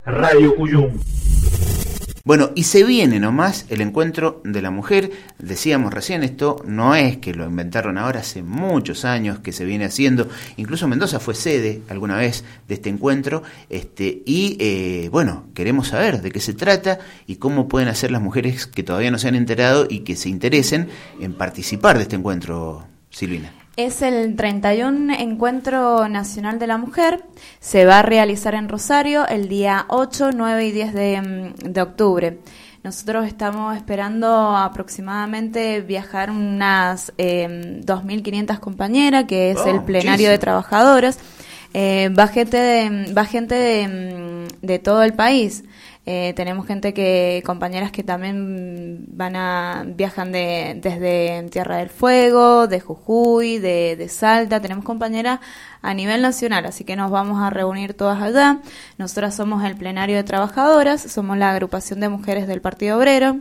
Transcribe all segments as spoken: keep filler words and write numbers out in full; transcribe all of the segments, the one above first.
Radio Cuyum. Bueno, y se viene nomás el encuentro de la mujer. Decíamos recién, esto no es que lo inventaron ahora, hace muchos años que se viene haciendo. Incluso Mendoza fue sede alguna vez de este encuentro. Este, y eh, bueno, queremos saber de qué se trata y cómo pueden hacer las mujeres que todavía no se han enterado y que se interesen en participar de este encuentro, Silvina. Es el treinta y uno Encuentro Nacional de la Mujer. Se va a realizar en Rosario el día ocho, nueve y diez de, de octubre. Nosotros estamos esperando aproximadamente viajar unas eh, dos mil quinientas compañeras, que es oh, el plenario muchísimo. de trabajadoras. Eh, va gente de, va gente de, de todo el país. Eh, tenemos gente que, compañeras que también van a, viajan de, desde Tierra del Fuego, de Jujuy, de, de Salta. Tenemos compañeras a nivel nacional, así que nos vamos a reunir todas allá. Nosotras somos el plenario de trabajadoras, somos la agrupación de mujeres del Partido Obrero.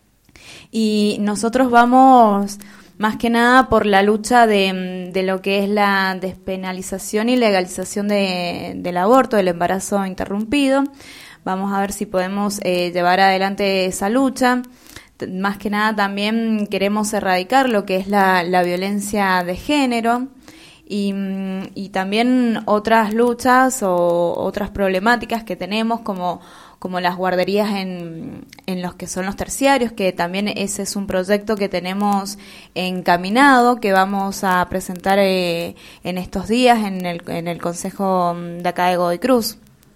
Y nosotros vamos más que nada por la lucha de, de lo que es la despenalización y legalización de, del aborto, del embarazo interrumpido. Vamos a ver si podemos eh, llevar adelante esa lucha. Más que nada también queremos erradicar lo que es la, la violencia de género y, y también otras luchas o otras problemáticas que tenemos como, como las guarderías en, en los que son los terciarios, que también ese es un proyecto que tenemos encaminado, que vamos a presentar eh, en estos días en el, en el Consejo de acá de Godoy Cruz.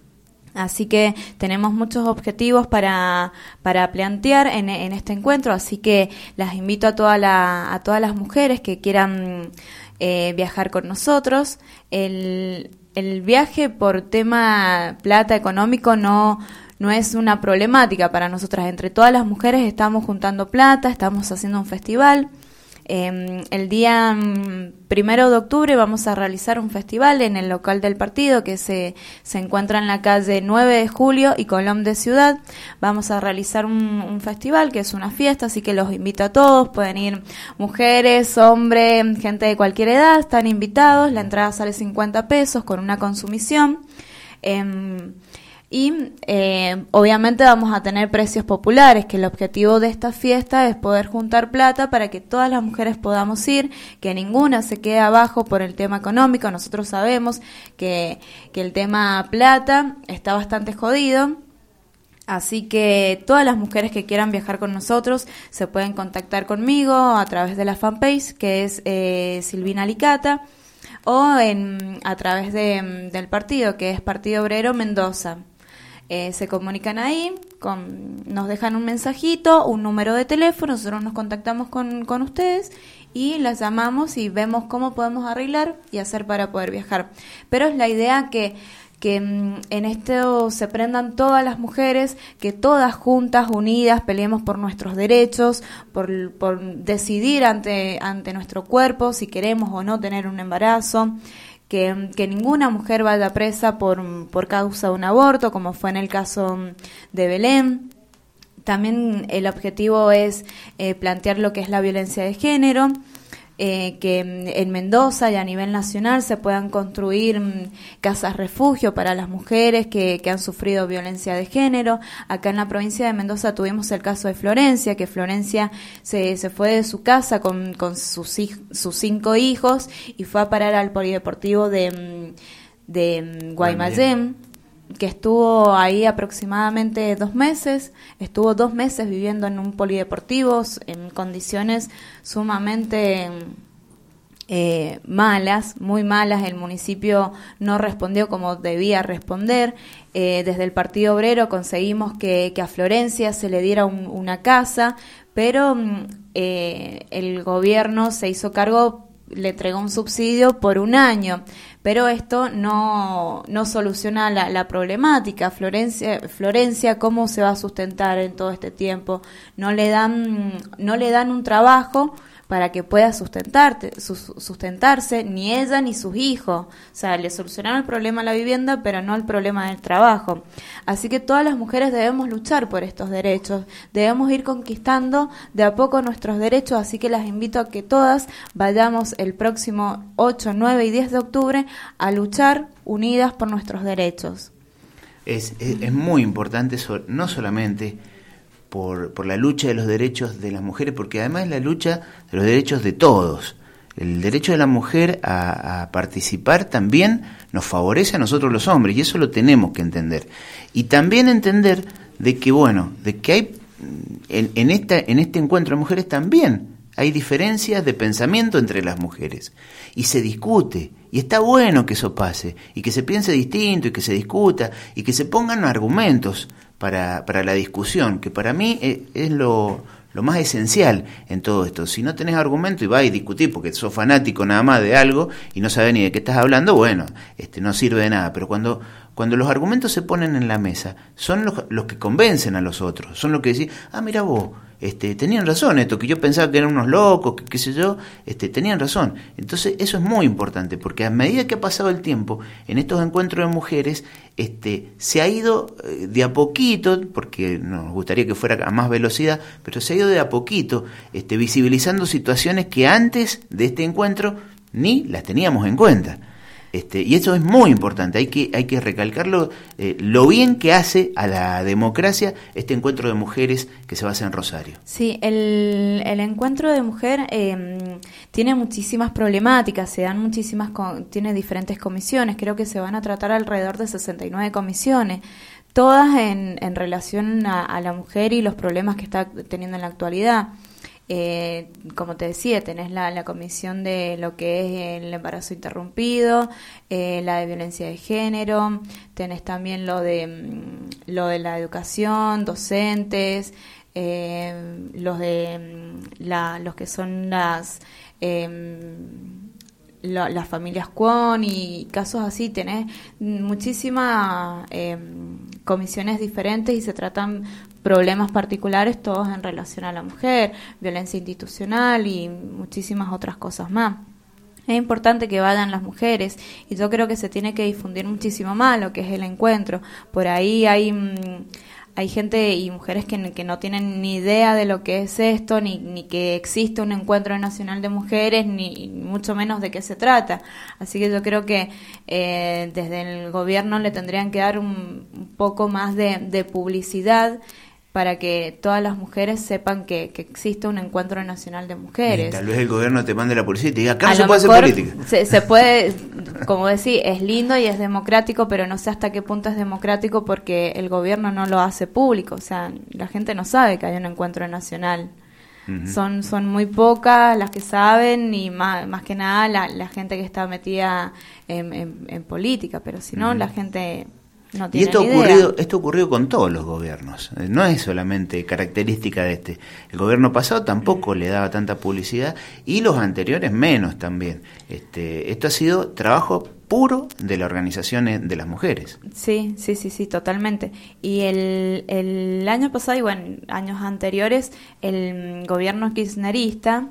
Así que tenemos muchos objetivos para, para plantear en, en este encuentro, así que las invito a, toda la, a todas las mujeres que quieran eh, viajar con nosotros. El, el viaje por tema plata económico no, no es una problemática para nosotras. Entre todas las mujeres estamos juntando plata, estamos haciendo un festival. Eh, el día um, primero de octubre vamos a realizar un festival en el local del partido que se, se encuentra en la calle nueve de julio y Colón de Ciudad. Vamos a realizar un, un festival que es una fiesta, así que los invito a todos. Pueden ir mujeres, hombres, gente de cualquier edad, están invitados. La entrada sale cincuenta pesos con una consumición. Eh, Y eh, obviamente vamos a tener precios populares, que el objetivo de esta fiesta es poder juntar plata para que todas las mujeres podamos ir, que ninguna se quede abajo por el tema económico. Nosotros sabemos que, que el tema plata está bastante jodido. Así que todas las mujeres que quieran viajar con nosotros se pueden contactar conmigo a través de la fanpage, que es eh, Silvina Licata, o en, a través de, del partido, que es Partido Obrero Mendoza. Eh, se comunican ahí, con, nos dejan un mensajito, un número de teléfono, nosotros nos contactamos con, con ustedes y las llamamos y vemos cómo podemos arreglar y hacer para poder viajar. Pero es la idea que, que en esto se prendan todas las mujeres, que todas juntas, unidas, peleemos por nuestros derechos, por, por decidir ante, ante nuestro cuerpo si queremos o no tener un embarazo. Que, que ninguna mujer vaya presa por, por causa de un aborto, como fue en el caso de Belén. También el objetivo es eh, plantear lo que es la violencia de género, eh, que en Mendoza y a nivel nacional se puedan construir mm, casas refugio para las mujeres que, que han sufrido violencia de género. Acá en la provincia de Mendoza tuvimos el caso de Florencia, que Florencia se, se fue de su casa con, con sus, hij- sus cinco hijos y fue a parar al polideportivo de, de Guaymallén, que estuvo ahí aproximadamente dos meses, estuvo dos meses viviendo en un polideportivo en condiciones sumamente eh, malas, muy malas. El municipio no respondió como debía responder. Eh, desde el Partido Obrero conseguimos que, que a Florencia se le diera un, una casa, pero eh, el gobierno se hizo cargo, le entregó un subsidio por un año, pero esto no, no soluciona la, la problemática. Florencia, Florencia, ¿cómo se va a sustentar en todo este tiempo? No le dan, no le dan un trabajo para que pueda sustentarte, sustentarse, ni ella ni sus hijos. O sea, le solucionaron el problema a la vivienda, pero no el problema del trabajo. Así que todas las mujeres debemos luchar por estos derechos, debemos ir conquistando de a poco nuestros derechos, así que las invito a que todas vayamos el próximo ocho, nueve y diez de octubre a luchar unidas por nuestros derechos. Es, es, es muy importante, so, no solamente por, por la lucha de los derechos de las mujeres, porque además es la lucha de los derechos de todos. El derecho de la mujer a, a participar también nos favorece a nosotros los hombres, y eso lo tenemos que entender. Y también entender de que, bueno, de que hay en, en, esta, en este encuentro de mujeres también hay diferencias de pensamiento entre las mujeres, y se discute, y está bueno que eso pase, y que se piense distinto, y que se discuta, y que se pongan argumentos para, para la discusión, que para mí es, es lo, lo más esencial en todo esto. Si no tenés argumento y vas a discutir porque sos fanático nada más de algo y no sabés ni de qué estás hablando, bueno, este no sirve de nada. Pero cuando, cuando los argumentos se ponen en la mesa, son los, los que convencen a los otros, son los que decís, ah, mira vos, Este, tenían razón, esto que yo pensaba que eran unos locos, que qué sé yo, este, tenían razón. Entonces eso es muy importante, porque a medida que ha pasado el tiempo, en estos encuentros de mujeres, este, se ha ido eh, de a poquito, porque nos gustaría que fuera a más velocidad, pero se ha ido de a poquito este, visibilizando situaciones que antes de este encuentro ni las teníamos en cuenta. Este, y eso es muy importante, hay que, hay que recalcarlo, eh, lo bien que hace a la democracia este encuentro de mujeres que se va a hacer en Rosario. Sí, el, el encuentro de mujer eh, tiene muchísimas problemáticas, se dan muchísimas, tiene diferentes comisiones, creo que se van a tratar alrededor de sesenta y nueve comisiones, todas en, en relación a, a la mujer y los problemas que está teniendo en la actualidad. Eh, como te decía, tenés la, la comisión de lo que es el embarazo interrumpido, eh, la de violencia de género, tenés también lo de lo de la educación, docentes, eh, los de la, los que son las eh, la, las familias Kwon y casos así. Tenés muchísimas eh, comisiones diferentes y se tratan problemas particulares todos en relación a la mujer, violencia institucional y muchísimas otras cosas más. Es importante que vayan las mujeres y yo creo que se tiene que difundir muchísimo más lo que es el encuentro. Por ahí hay hay gente y mujeres que, que no tienen ni idea de lo que es esto, ni, ni que existe un encuentro nacional de mujeres, ni mucho menos de qué se trata. Así que yo creo que eh, desde el gobierno le tendrían que dar un, un poco más de, de publicidad para que todas las mujeres sepan que, que existe un encuentro nacional de mujeres. Y tal vez el gobierno te mande la publicidad y diga, acá no a se puede hacer política. Se, se puede, como decir, es lindo y es democrático, pero no sé hasta qué punto es democrático porque el gobierno no lo hace público. O sea, la gente no sabe que hay un encuentro nacional. Uh-huh. Son son muy pocas las que saben y más, más que nada la, la gente que está metida en, en, en política, pero si no, uh-huh. la gente... No y esto ha ocurrido, esto ocurrido con todos los gobiernos, no es solamente característica de este. El gobierno pasado tampoco le daba tanta publicidad y los anteriores menos también. Este, esto ha sido trabajo puro de la organización de las mujeres. Sí, sí, sí, sí, totalmente. Y el, el año pasado y bueno, años anteriores, el gobierno kirchnerista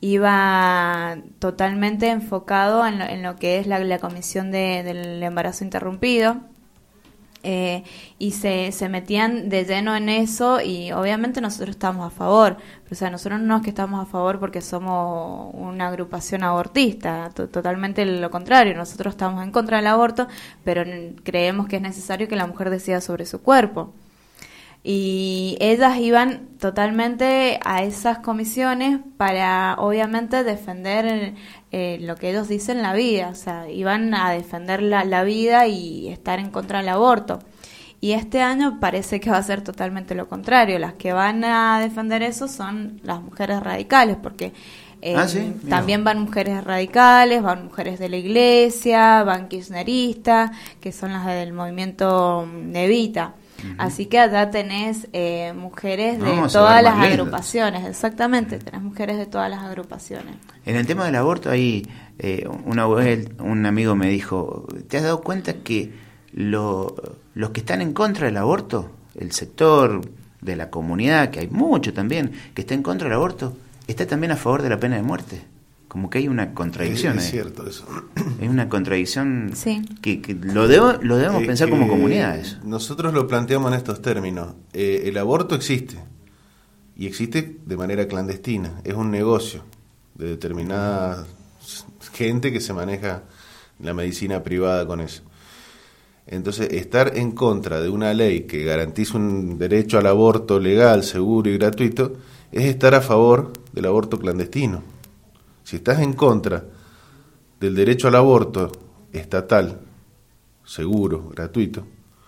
iba totalmente enfocado en lo, en lo que es la, la comisión de, del embarazo interrumpido. Eh, y se, se metían de lleno en eso y obviamente nosotros estamos a favor, o sea, nosotros no es que estamos a favor porque somos una agrupación abortista, to- totalmente lo contrario, nosotros estamos en contra del aborto, pero n- creemos que es necesario que la mujer decida sobre su cuerpo. Y ellas iban totalmente a esas comisiones para obviamente defender eh, lo que ellos dicen, la vida, o sea, iban a defender la, la vida y estar en contra del aborto. Y este año parece que va a ser totalmente lo contrario, las que van a defender eso son las mujeres radicales, porque eh, ah, ¿sí? también van mujeres radicales, van mujeres de la iglesia, van kirchneristas, que son las del movimiento Evita. Uh-huh. Así que allá tenés eh, mujeres de no, todas las agrupaciones, exactamente, uh-huh. tenés mujeres de todas las agrupaciones. En el tema del aborto, ahí eh, una vez un amigo me dijo, ¿te has dado cuenta que lo, los que están en contra del aborto, el sector de la comunidad, que hay mucho también, que está en contra del aborto, está también a favor de la pena de muerte? Como que hay una contradicción. Es, es eh. cierto eso. Es una contradicción sí. que, que lo, debo, lo debemos es pensar como comunidad eso. Nosotros lo planteamos en estos términos. Eh, el aborto existe. Y existe de manera clandestina. Es un negocio de determinada gente que se maneja la medicina privada con eso. Entonces, estar en contra de una ley que garantiza un derecho al aborto legal, seguro y gratuito, es estar a favor del aborto clandestino. Si estás en contra del derecho al aborto estatal, seguro, gratuito,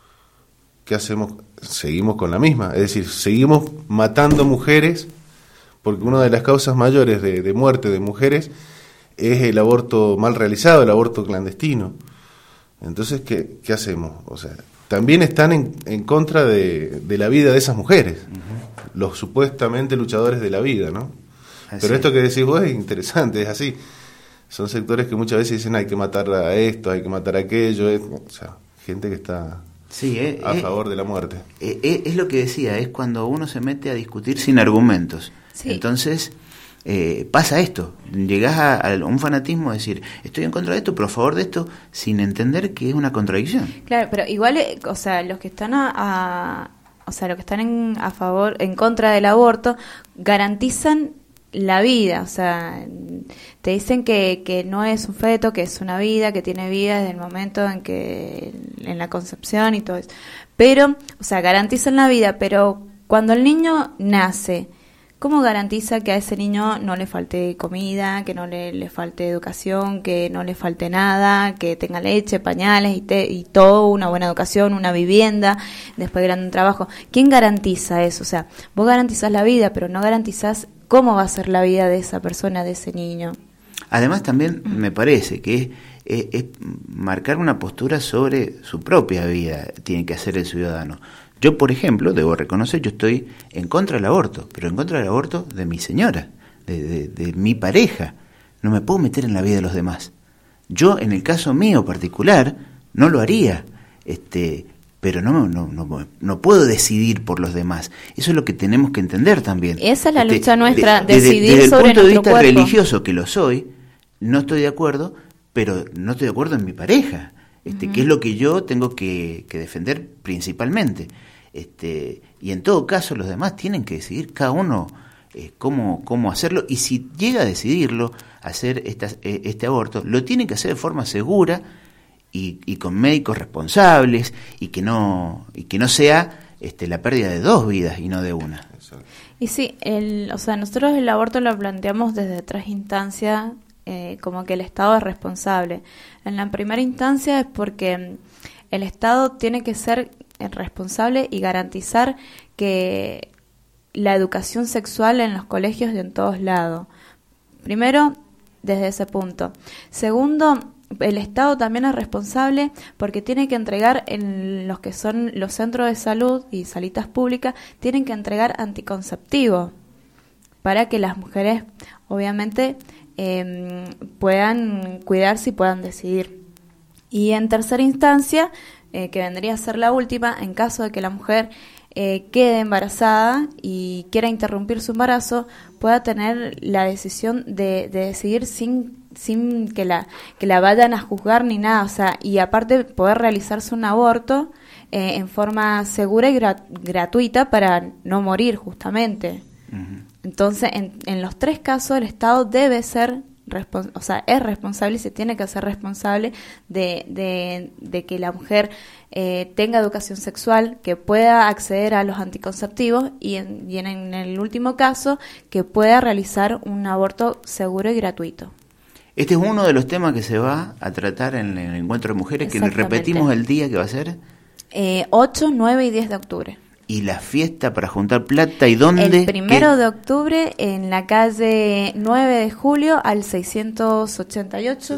¿qué hacemos? Seguimos con la misma, es decir, seguimos matando mujeres, porque una de las causas mayores de, de muerte de mujeres es el aborto mal realizado, el aborto clandestino. Entonces, ¿qué, qué hacemos? O sea, también están en, en contra de, de la vida de esas mujeres, uh-huh. los supuestamente luchadores de la vida, ¿no? Así. Pero esto que decís vos es interesante, es así. Son sectores que muchas veces dicen hay que matar a esto, hay que matar a aquello, es, o sea, gente que está sí, eh, a eh, favor de la muerte. Eh, eh, es lo que decía, es cuando uno se mete a discutir sin argumentos. Sí. Entonces... Eh, pasa esto, llegás a, a un fanatismo de decir estoy en contra de esto, pero a favor de esto, sin entender que es una contradicción. Claro, pero igual, o sea, los que están a, a o sea, los que están en, a favor, en contra del aborto, garantizan la vida, o sea, te dicen que, que no es un feto, que es una vida, que tiene vida desde el momento en que, en la concepción y todo eso, pero, o sea, garantizan la vida, pero cuando el niño nace, ¿cómo garantiza que a ese niño no le falte comida, que no le, le falte educación, que no le falte nada, que tenga leche, pañales y, te, y todo, una buena educación, una vivienda, después de un trabajo? ¿Quién garantiza eso? O sea, vos garantizás la vida, pero no garantizás cómo va a ser la vida de esa persona, de ese niño. Además, también me parece que es, es, es marcar una postura sobre su propia vida, tiene que hacer el ciudadano. Yo, por ejemplo, debo reconocer, yo estoy en contra del aborto, pero en contra del aborto de mi señora, de, de, de mi pareja. No me puedo meter en la vida de los demás. Yo, en el caso mío particular, no lo haría, este, pero no, no, no, no puedo decidir por los demás. Eso es lo que tenemos que entender también. Esa es la este, lucha nuestra, de, decidir de, desde sobre el punto de vista cuerpo. religioso, que lo soy, no estoy de acuerdo, pero no estoy de acuerdo en mi pareja, este, uh-huh. que es lo que yo tengo que, que defender principalmente. Este, y en todo caso los demás tienen que decidir cada uno eh, cómo, cómo hacerlo, y si llega a decidirlo, hacer esta, eh, este aborto, lo tiene que hacer de forma segura y, y con médicos responsables, y que no, y que no sea este, la pérdida de dos vidas y no de una. Y sí, el, o sea, nosotros el aborto lo planteamos desde tres instancias, eh, como que el Estado es responsable. En la primera instancia es porque el Estado tiene que ser responsable y garantizar que la educación sexual en los colegios y en todos lados. Primero, desde ese punto. Segundo, el Estado también es responsable porque tiene que entregar en los que son los centros de salud y salitas públicas, tienen que entregar anticonceptivos para que las mujeres, obviamente, eh, puedan cuidarse y puedan decidir. Y en tercera instancia, Eh, que vendría a ser la última, en caso de que la mujer eh, quede embarazada y quiera interrumpir su embarazo, pueda tener la decisión de, de decidir sin sin que la que la vayan a juzgar ni nada, o sea, y aparte poder realizarse un aborto eh, en forma segura y gra- gratuita para no morir justamente. Uh-huh. Entonces, en, en los tres casos el Estado debe ser Respons- o sea, es responsable y se tiene que hacer responsable de, de, de que la mujer eh, tenga educación sexual, que pueda acceder a los anticonceptivos y en, y en el último caso que pueda realizar un aborto seguro y gratuito. Este es uno de los temas que se va a tratar en el encuentro de mujeres, que repetimos el día que va a ser eh, ocho, nueve y diez de octubre. ¿Y la fiesta para juntar plata y dónde? El primero ¿Qué? de octubre en la calle nueve de julio al seiscientos ochenta y ocho,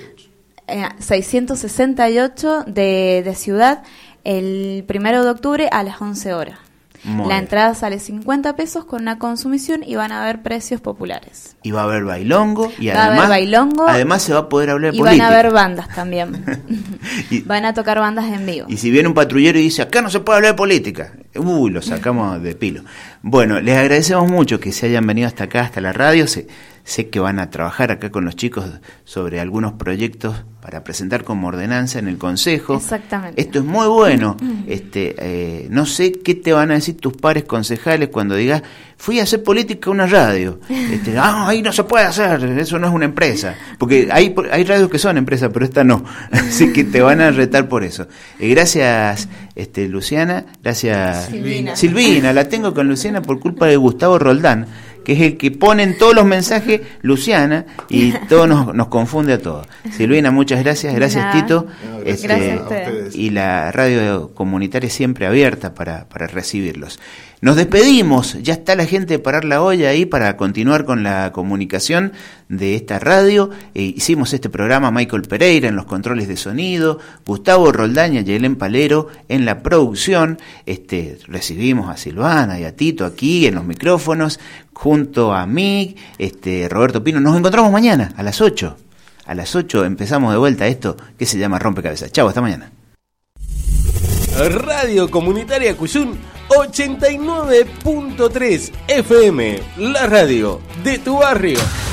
eh, seiscientos sesenta y ocho de, de Ciudad, el primero de octubre a las once horas. Muy la bien. Entrada sale cincuenta pesos con una consumición y van a haber precios populares. Y va a haber bailongo y va además, a haber bailongo, además se va a poder hablar de y política. Y van a haber bandas también. y, van a tocar bandas en vivo. Y si viene un patrullero y dice, acá no se puede hablar de política, Uy, lo sacamos de pilo. Bueno, les agradecemos mucho que se hayan venido hasta acá, hasta la radio. Sé, sé que van a trabajar acá con los chicos sobre algunos proyectos para presentar como ordenanza en el Consejo. Exactamente. Esto es muy bueno. Este, eh, no sé qué te van a decir tus pares concejales cuando digas, fui a hacer política en una radio. Este, ah, ahí no se puede hacer, eso no es una empresa. Porque hay, hay radios que son empresas, pero esta no. Así que te van a retar por eso. Eh, gracias, este, Luciana. Gracias, Silvina. Silvina. La tengo con Luciana por culpa de Gustavo Roldán, que es el que pone en todos los mensajes Luciana, y todo nos, nos confunde a todos. Silvina, muchas gracias, gracias Nada. Tito. No, gracias Este, Gracias a ustedes. y la radio comunitaria siempre abierta para, para recibirlos. Nos despedimos, ya está la gente de Parar la Olla ahí para continuar con la comunicación de esta radio. Eh, hicimos este programa Michael Pereira en los controles de sonido, Gustavo Roldaña y Helen Palero en la producción. Este, recibimos a Silvana y a Tito aquí en los micrófonos, junto a mí, este, Roberto Pino. Nos encontramos mañana a las ocho. A las ocho empezamos de vuelta esto que se llama Rompecabezas. Chau, hasta mañana. Radio Comunitaria Cuyún ochenta y nueve punto tres F M, la radio de tu barrio.